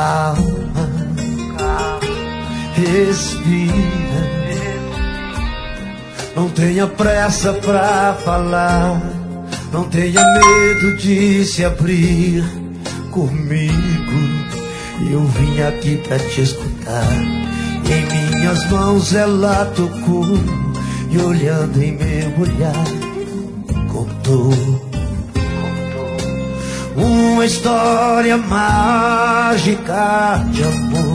Calma, respira. Não tenha pressa pra falar, não tenha medo de se abrir comigo. Eu vim aqui pra te escutar. Em minhas mãos ela tocou e olhando em meu olhar contou uma história mágica de amor.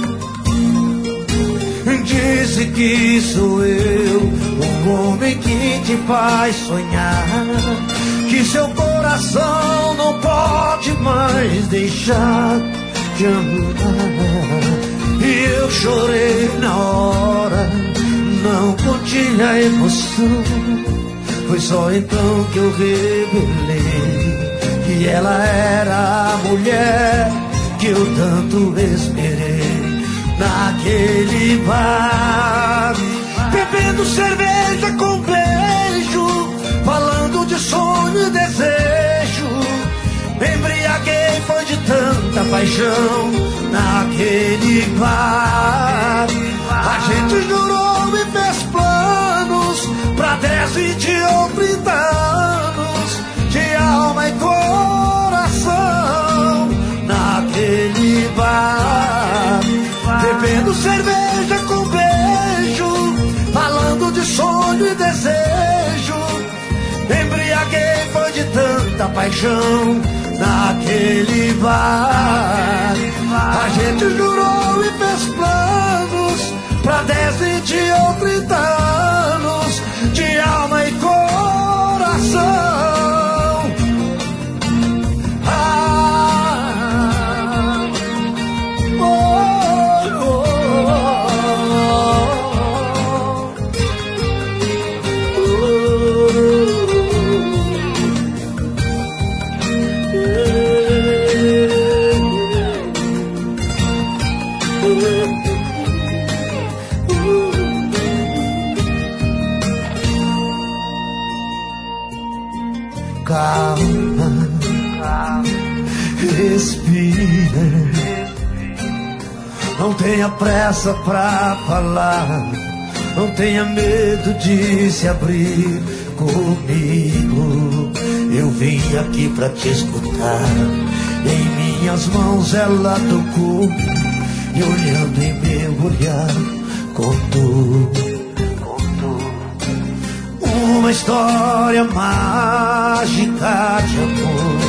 Disse que sou eu, o homem que te faz sonhar, que seu coração não pode mais deixar de amar. E eu chorei na hora, não contive a emoção. Foi só então que eu revelei que ela era a mulher que eu tanto esperei. Naquele bar, bebendo cerveja com beijo, falando de sonho e desejo. Me embriaguei, foi de tanta paixão. Naquele bar, a gente jurou e fez planos pra 10, 20 ou 30 anos de alma e coração. Naquele bar, bebendo cerveja com beijo, falando de sonho e desejo. Me embriaguei, foi de tanta paixão. Naquele bar, a gente jurou e fez planos pra 10, 20 ou 30 anos de alma e coração. Calma, respira. Não tenha pressa pra falar, não tenha medo de se abrir comigo. Eu vim aqui pra te escutar. Em minhas mãos ela tocou e olhando em meu olhar contou uma história mágica de amor.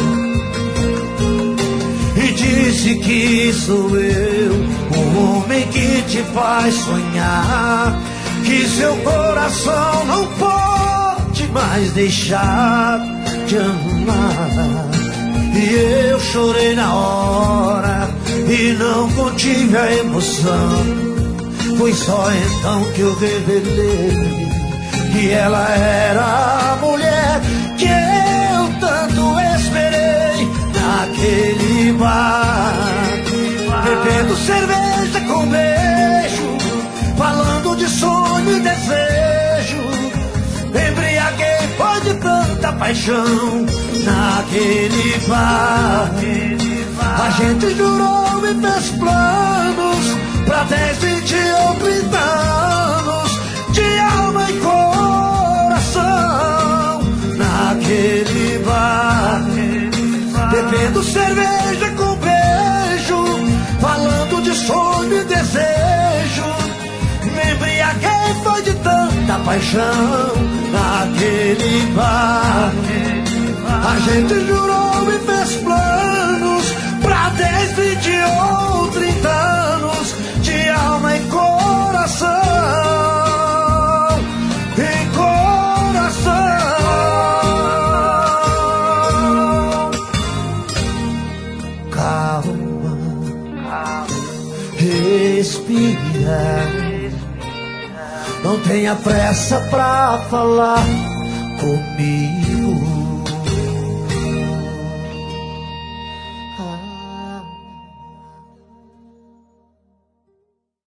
E disse que sou eu, o homem que te faz sonhar, que seu coração não pode mais deixar de amar. E eu chorei na hora e não contive a emoção. Foi só então que eu revelei que ela era a mulher que eu tanto esperei. Naquele bar, bebendo cerveja com beijo, falando de sonho e desejo. Embriaguei, foi de tanta paixão. Naquele bar, a gente jurou e fez planos pra 10, 20 ou 30 anos de alma e coração. Naquele bar, bebendo cerveja com beijo, falando de sonho e desejo. Me embriaguei, foi de tanta paixão. Naquele bar, a gente jurou e fez planos pra 10, 20 ou 30 anos de alma e coração. Respira. Não tenha pressa pra falar comigo.